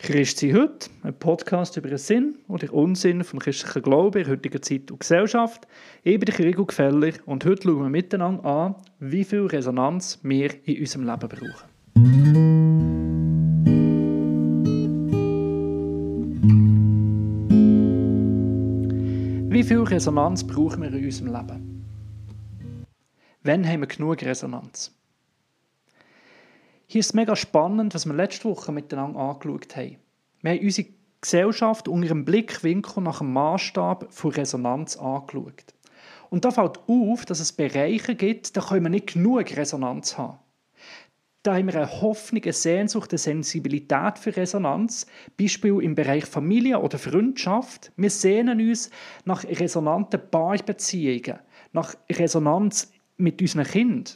Christi heute, ein Podcast über den Sinn oder Unsinn vom christlichen Glauben in heutiger Zeit und Gesellschaft. Ich bin der Rigo Gefeller und heute schauen wir miteinander an, wie viel Resonanz wir in unserem Leben brauchen. Wie viel Resonanz brauchen wir in unserem Leben? Wann haben wir genug Resonanz? Hier ist es mega spannend, was wir letzte Woche miteinander angeschaut haben. Wir haben unsere Gesellschaft unter einem Blickwinkel nach dem Maßstab von Resonanz angeschaut. Und da fällt auf, dass es Bereiche gibt, da können wir nicht genug Resonanz haben. Da haben wir eine Hoffnung, eine Sehnsucht, eine Sensibilität für Resonanz. Beispiel im Bereich Familie oder Freundschaft. Wir sehnen uns nach resonanten Paarbeziehungen, nach Resonanz mit unseren Kindern.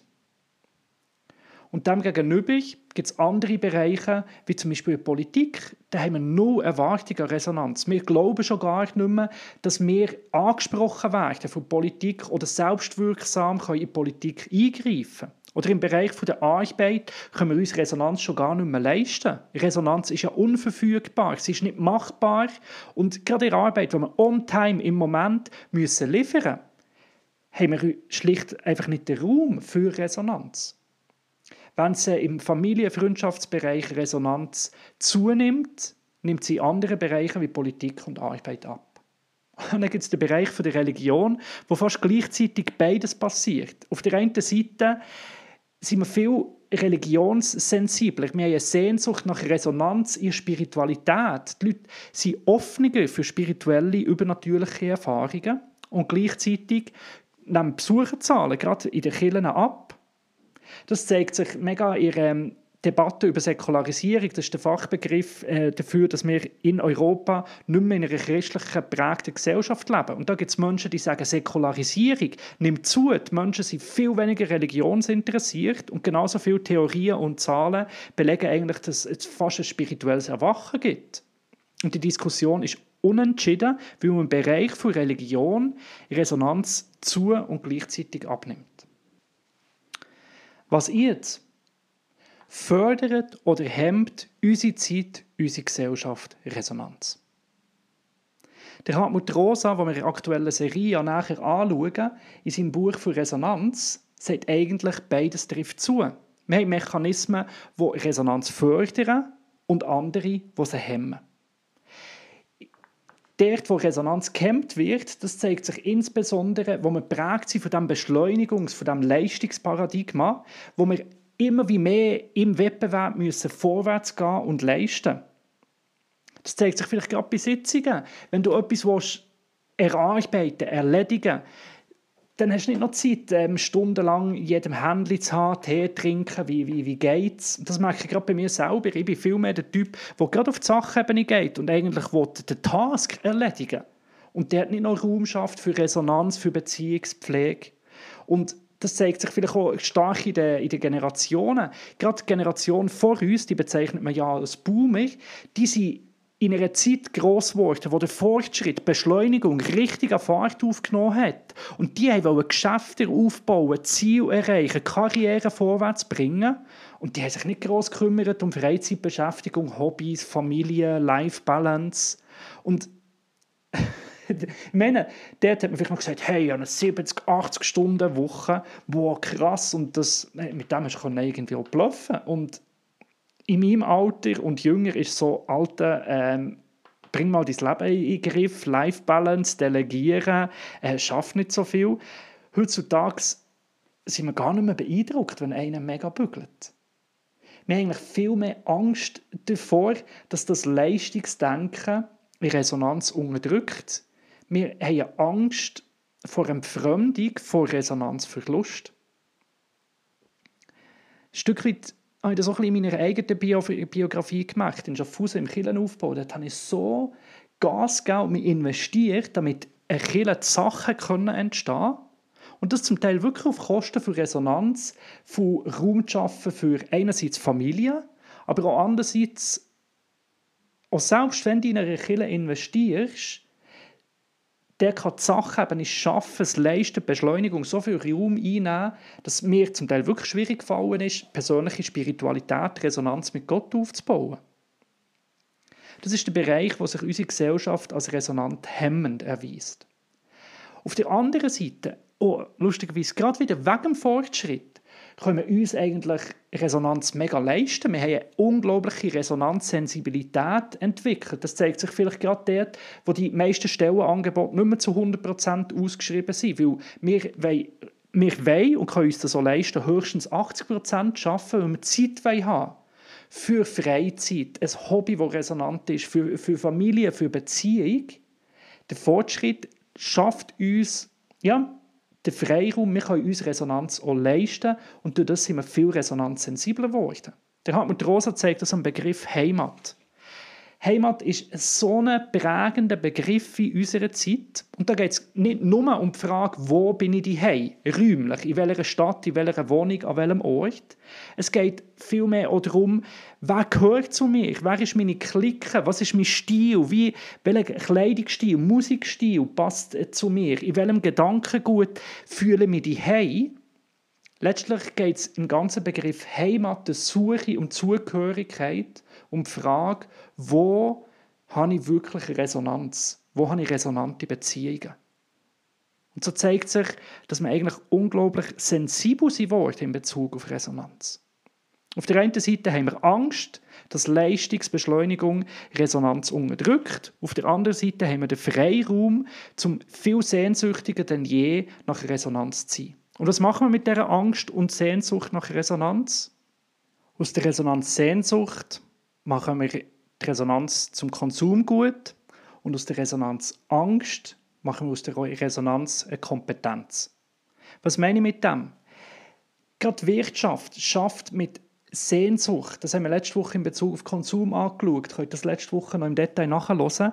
Und dem gegenüber gibt es andere Bereiche, wie zum Beispiel die Politik. Da haben wir null Erwartung an Resonanz. Wir glauben schon gar nicht mehr, dass wir angesprochen werden von Politik oder selbstwirksam in die Politik eingreifen können. Oder im Bereich der Arbeit können wir uns Resonanz schon gar nicht mehr leisten. Resonanz ist ja unverfügbar, sie ist nicht machbar. Und gerade in der Arbeit, wo wir on time im Moment liefern müssen, haben wir schlicht einfach nicht den Raum für Resonanz. Wenn es im Familien-Freundschaftsbereich Resonanz zunimmt, nimmt sie in anderen Bereichen wie Politik und Arbeit ab. Und dann gibt es den Bereich der Religion, wo fast gleichzeitig beides passiert. Auf der einen Seite sind wir viel religionssensibler. Wir haben eine Sehnsucht nach Resonanz in Spiritualität. Die Leute sind offener für spirituelle, übernatürliche Erfahrungen. Und gleichzeitig nehmen Besucherzahlen gerade in den Kirchen ab. Das zeigt sich mega in ihrer Debatte über Säkularisierung. Das ist der Fachbegriff dafür, dass wir in Europa nicht mehr in einer christlich geprägten Gesellschaft leben. Und da gibt es Menschen, die sagen, Säkularisierung nimmt zu. Die Menschen sind viel weniger religionsinteressiert und genauso viele Theorien und Zahlen belegen eigentlich, dass es fast ein spirituelles Erwachen gibt. Und die Diskussion ist unentschieden, weil man im Bereich von Religion Resonanz zu und gleichzeitig abnimmt. Was jetzt? Fördert oder hemmt unsere Zeit, unsere Gesellschaft Resonanz? Der Hartmut Rosa, den wir in der aktuellen Serie nachher anschauen, in seinem Buch für Resonanz, sagt eigentlich, beides trifft zu. Wir haben Mechanismen, die Resonanz fördern und andere, die sie hemmen. Dort, wo Resonanz gehemmt wird, das zeigt sich insbesondere, wo wir geprägt sind von diesem Beschleunigungs-, von diesem Leistungsparadigma, wo wir immer wie mehr im Wettbewerb müssen vorwärts gehen und leisten. Das zeigt sich vielleicht gerade bei Sitzungen. Wenn du etwas erarbeiten, erledigen willst, dann hast du nicht noch Zeit, stundenlang in jedem Händchen zu haben, Tee trinken, wie geht's? Das merke ich gerade bei mir selber. Ich bin viel mehr der Typ, der gerade auf die Sachebene geht und eigentlich den Task erledigen will. Und der hat nicht noch Raum schafft für Resonanz, für Beziehungspflege. Und das zeigt sich vielleicht auch stark in den Generationen. Gerade die Generation vor uns, die bezeichnet man ja als Boomer, die sind in einer Zeit gross geworden, wo der Fortschritt, die Beschleunigung richtig an Fahrt aufgenommen hat. Und die wollten Geschäfte aufbauen, Ziele erreichen, Karriere vorwärts bringen. Und die haben sich nicht gross gekümmert um Freizeitbeschäftigung, Hobbys, Familie, Life-Balance. Und ich meine, dort hat man vielleicht noch gesagt, hey, eine 70, 80-Stunden-Woche, wow, krass. Und mit dem hast du irgendwie auch bluffen. Und in meinem Alter und jünger ist so Alter, bring mal dein Leben in den Griff, Life-Balance, delegieren, schaff nicht so viel. Heutzutage sind wir gar nicht mehr beeindruckt, wenn einer mega bügelt. Wir haben eigentlich viel mehr Angst davor, dass das Leistungsdenken in Resonanz unterdrückt. Wir haben Angst vor Entfremdung, vor Resonanzverlust. Ein Stück weit habe ich das auch ein bisschen in meiner eigenen Biografie gemacht. In Schaffhausen im Kirchenaufbau. Dort habe ich so Gas gegeben und mich investiert, damit eine Kirche Sachen entstehen können. Und das zum Teil wirklich auf Kosten von Resonanz, von Raum zu schaffen für einerseits Familie, aber auch andererseits, auch selbst wenn du in eine Kirche investierst, der kann die Sache eben nicht schaffen, das Leisten, die Beschleunigung, so viel Raum einnehmen, dass mir zum Teil wirklich schwierig gefallen ist, persönliche Spiritualität, Resonanz mit Gott aufzubauen. Das ist der Bereich, wo sich unsere Gesellschaft als resonant hemmend erweist. Auf der anderen Seite, lustigerweise, gerade wieder wegen dem Fortschritt, können wir uns eigentlich Resonanz mega leisten. Wir haben eine unglaubliche Resonanzsensibilität entwickelt. Das zeigt sich vielleicht gerade dort, wo die meisten Stellenangebote nicht mehr zu 100% ausgeschrieben sind. Weil wir wollen und können uns das so leisten, höchstens 80% arbeiten, weil wir Zeit haben für Freizeit, ein Hobby, das resonant ist, für Familie, für Beziehung. Der Fortschritt schafft uns den Freiraum, wir können uns Resonanz auch leisten und durch das sind wir viel resonanzsensibler geworden. Der Hartmut Rosa zeigt das am Begriff Heimat. Heimat ist so ein prägender Begriff in unserer Zeit. Und da geht es nicht nur um die Frage, wo bin ich daheim, räumlich, in welcher Stadt, in welcher Wohnung, an welchem Ort. Es geht vielmehr auch darum, wer gehört zu mir, wer ist meine Clique, was ist mein Stil, welcher Kleidungsstil, Musikstil passt zu mir, in welchem Gedankengut fühle ich mich daheim. Letztlich geht es im ganzen Begriff Heimat, der Suche und Zugehörigkeit, um die Frage, wo habe ich wirklich Resonanz? Wo habe ich resonante Beziehungen? Und so zeigt sich, dass wir eigentlich unglaublich sensibel sind in Bezug auf Resonanz. Auf der einen Seite haben wir Angst, dass Leistungsbeschleunigung Resonanz unterdrückt. Auf der anderen Seite haben wir den Freiraum, zum viel sehnsüchtiger denn je nach Resonanz zu sein. Und was machen wir mit dieser Angst und Sehnsucht nach Resonanz? Aus der Resonanz-Sehnsucht machen wir die Resonanz zum Konsumgut und aus der Resonanz-Angst machen wir aus der Resonanz eine Kompetenz. Was meine ich mit dem? Gerade die Wirtschaft schafft mit Sehnsucht, das haben wir letzte Woche in Bezug auf Konsum angeschaut, könnt ihr das letzte Woche noch im Detail nachhören.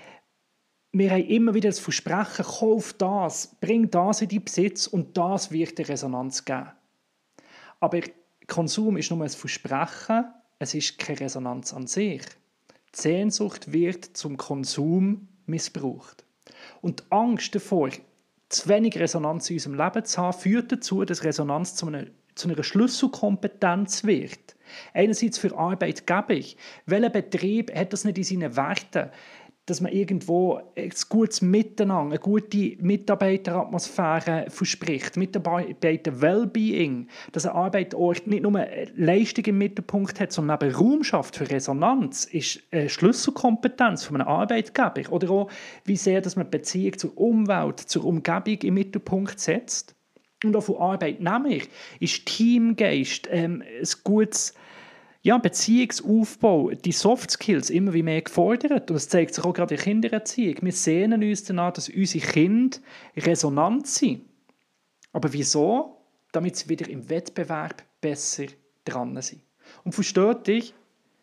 Wir haben immer wieder das Versprechen, kauf das, bring das in deinen Besitz und das wird dir Resonanz geben. Aber Konsum ist nur ein Versprechen, es ist keine Resonanz an sich. Die Sehnsucht wird zum Konsum missbraucht. Und die Angst davor, zu wenig Resonanz in unserem Leben zu haben, führt dazu, dass Resonanz zu einer Schlüsselkompetenz wird. Einerseits für Arbeitgeber. Welcher Betrieb hat das nicht in seinen Werten? Dass man irgendwo ein gutes Miteinander, eine gute Mitarbeiteratmosphäre verspricht, Mitarbeiter-Wellbeing, dass ein Arbeitsort nicht nur Leistung im Mittelpunkt hat, sondern eben Raum schafft für Resonanz, ist eine Schlüsselkompetenz von einem Arbeitgeber. Oder auch, wie sehr dass man die Beziehung zur Umwelt, zur Umgebung im Mittelpunkt setzt. Und auch von Arbeitnehmern ist Teamgeist, ein gutes Beziehungsaufbau, die Soft Skills immer wie mehr gefordert. Und das zeigt sich auch gerade in der Kindererziehung. Wir sehnen uns danach, dass unsere Kinder resonant sind. Aber wieso? Damit sie wieder im Wettbewerb besser dran sind. Und versteht dich,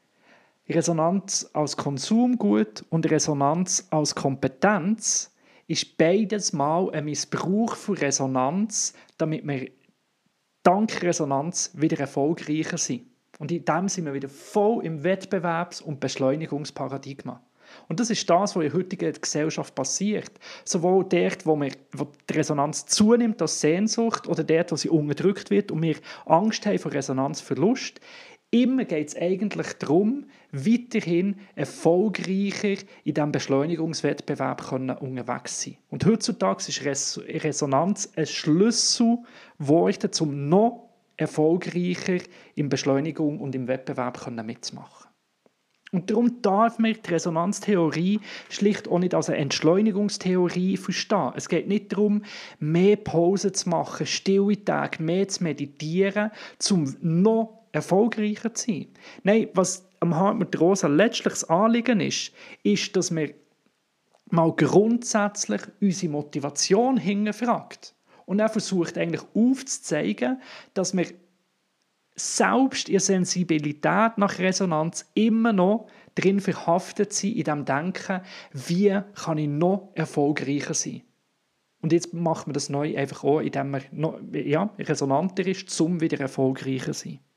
Resonanz als Konsumgut und Resonanz als Kompetenz ist beides mal ein Missbrauch von Resonanz, damit wir dank Resonanz wieder erfolgreicher sind. Und in dem sind wir wieder voll im Wettbewerbs- und Beschleunigungsparadigma. Und das ist das, was in der heutigen Gesellschaft passiert. Sowohl dort, wo die Resonanz zunimmt als Sehnsucht, oder dort, wo sie unterdrückt wird und wir Angst haben vor Resonanzverlust. Immer geht es eigentlich darum, weiterhin erfolgreicher in diesem Beschleunigungswettbewerb unterwegs zu sein. Und heutzutage ist Resonanz ein Schlüsselwort, um noch erfolgreicher in Beschleunigung und im Wettbewerb mitzumachen. Und darum darf man die Resonanztheorie schlicht auch nicht als eine Entschleunigungstheorie verstehen. Es geht nicht darum, mehr Pausen zu machen, stille Tage, mehr zu meditieren, um noch erfolgreicher zu sein. Nein, was am Hartmut Rosa letztlich das Anliegen ist, dass wir mal grundsätzlich unsere Motivation hinterfragt. Und er versucht eigentlich aufzuzeigen, dass wir selbst in der Sensibilität nach Resonanz immer noch drin verhaftet sind, in dem Denken, wie kann ich noch erfolgreicher sein. Und jetzt macht man das neu einfach auch, indem man noch, resonanter ist, um wieder erfolgreicher zu sein.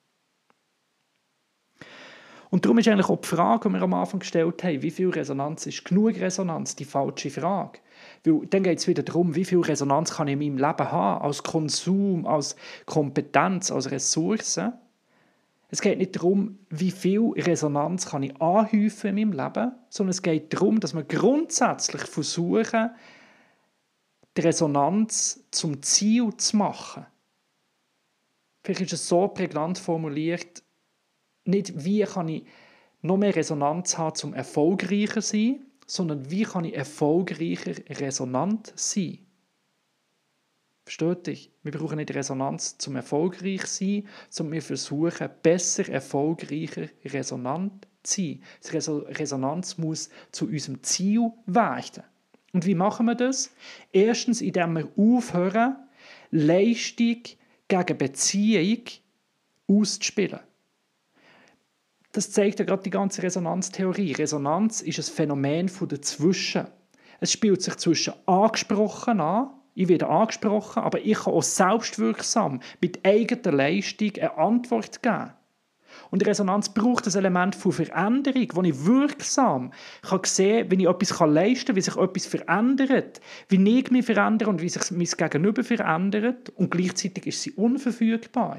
Und darum ist eigentlich auch die Frage, die wir am Anfang gestellt haben, wie viel Resonanz ist genug Resonanz, die falsche Frage. Weil dann geht es wieder darum, wie viel Resonanz kann ich in meinem Leben haben, als Konsum, als Kompetenz, als Ressource. Es geht nicht darum, wie viel Resonanz kann ich anhäufen in meinem Leben, sondern es geht darum, dass wir grundsätzlich versuchen, die Resonanz zum Ziel zu machen. Vielleicht ist es so prägnant formuliert, nicht wie kann ich noch mehr Resonanz haben, um erfolgreicher zu sein, sondern wie kann ich erfolgreicher resonant sein. Versteht ihr? Wir brauchen nicht Resonanz zum erfolgreich zu sein, sondern wir versuchen, besser, erfolgreicher, resonant zu sein. Die Resonanz muss zu unserem Ziel werden. Und wie machen wir das? Erstens, indem wir aufhören, Leistung gegen Beziehung auszuspielen. Das zeigt ja gerade die ganze Resonanztheorie. Resonanz ist ein Phänomen von dazwischen. Es spielt sich zwischen angesprochen an, ich werde angesprochen, aber ich kann auch selbstwirksam mit eigener Leistung eine Antwort geben. Und Resonanz braucht das Element von Veränderung, wo ich wirksam kann sehen, wenn ich etwas leisten kann, wie sich etwas verändert, wie ich mich verändere und wie sich mein Gegenüber verändert. Und gleichzeitig ist sie unverfügbar.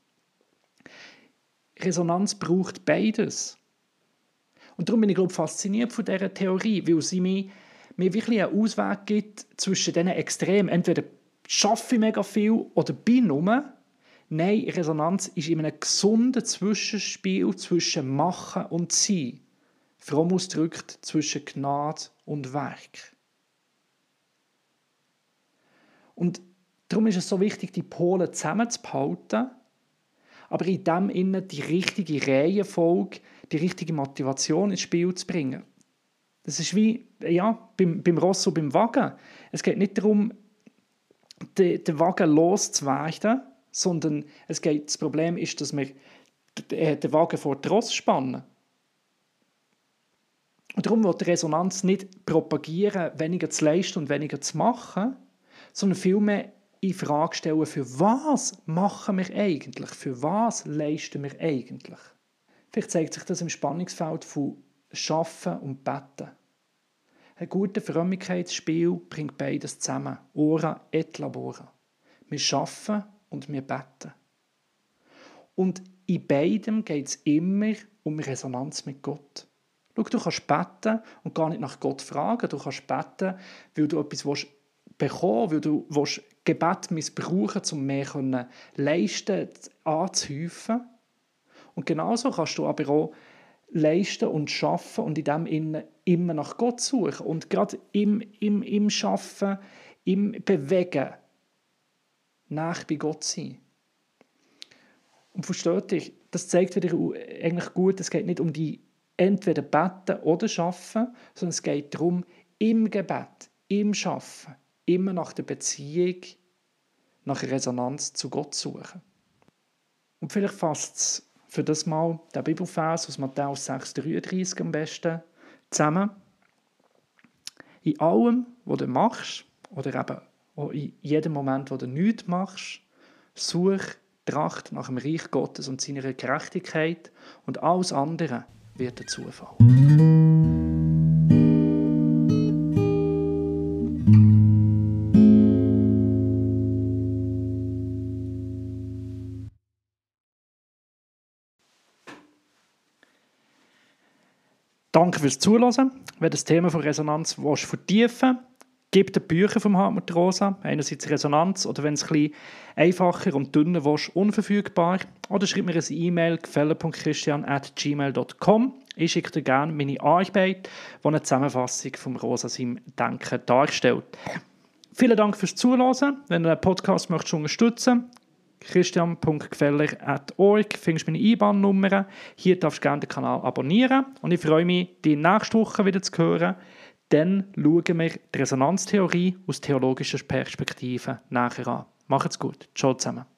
Resonanz braucht beides. Und darum bin ich, fasziniert von dieser Theorie, weil sie mir wirklich einen Ausweg gibt zwischen diesen Extremen. Entweder schaffe ich mega viel oder bin nur. Nein, Resonanz ist in einem gesunden Zwischenspiel zwischen Machen und Sein. Fromm ausgedrückt zwischen Gnade und Werk. Und darum ist es so wichtig, die Pole zusammenzuhalten, aber in dem Innen die richtige Reihenfolge, die richtige Motivation ins Spiel zu bringen. Das ist wie beim Ross und beim Wagen. Es geht nicht darum, den Wagen loszuwerden, sondern das Problem ist, dass wir den Wagen vor die Ross spannen. Und darum will die Resonanz nicht propagieren, weniger zu leisten und weniger zu machen, sondern vielmehr in Frage stellen, für was machen wir eigentlich? Für was leisten wir eigentlich? Vielleicht zeigt sich das im Spannungsfeld von Schaffen und Beten. Ein guter Frömmigkeitsspiel bringt beides zusammen. Ora et labora. Wir schaffen und wir beten. Und in beidem geht es immer um Resonanz mit Gott. Schau, du kannst beten und gar nicht nach Gott fragen. Du kannst beten, weil du etwas bekommen willst, weil du Gebet missbrauchen willst, um mehr leisten, anzuhäufen. Und genauso kannst du aber auch leisten und schaffen und in dem Innen immer nach Gott suchen. Und gerade im Schaffen, im Bewegen, nahe bei Gott sein. Und versteht ihr, das zeigt wieder eigentlich gut, es geht nicht um die entweder beten oder schaffen, sondern es geht darum, im Gebet, im Schaffen, immer nach der Beziehung, nach Resonanz zu Gott suchen. Und vielleicht fasst es für das Mal der Bibelvers aus Matthäus 6,33 am besten zusammen. In allem, was du machst, oder eben auch in jedem Moment, wo du nichts machst, such Tracht nach dem Reich Gottes und seiner Gerechtigkeit und alles andere wird dir zufallen. Danke fürs Zuhören. Wenn du das Thema von Resonanz vertiefen willst, gib die Bücher von Hartmut Rosa, einerseits Resonanz, oder wenn es ein bisschen einfacher und dünner willst, unverfügbar. Oder schreib mir eine E-Mail, gfeller.christian@gmail.com. Ich schicke dir gerne meine Arbeit, die eine Zusammenfassung vom Rosa seinem Denken darstellt. Vielen Dank fürs Zuhören. Wenn du den Podcast unterstützen möchtest, christian.gfeller@org findest du meine IBAN-Nummer. Hier darfst du gerne den Kanal abonnieren. Und ich freue mich, dich nächste Woche wieder zu hören. Dann schauen wir die Resonanztheorie aus theologischer Perspektive näher an. Macht's gut. Ciao zusammen.